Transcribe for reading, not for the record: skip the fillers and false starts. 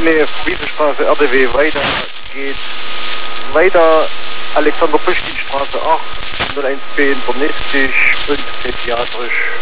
LEF Wiesenstraße RDW weiter geht weiter Alexander Puschkin Straße 8 01B internistisch und pädiatrisch.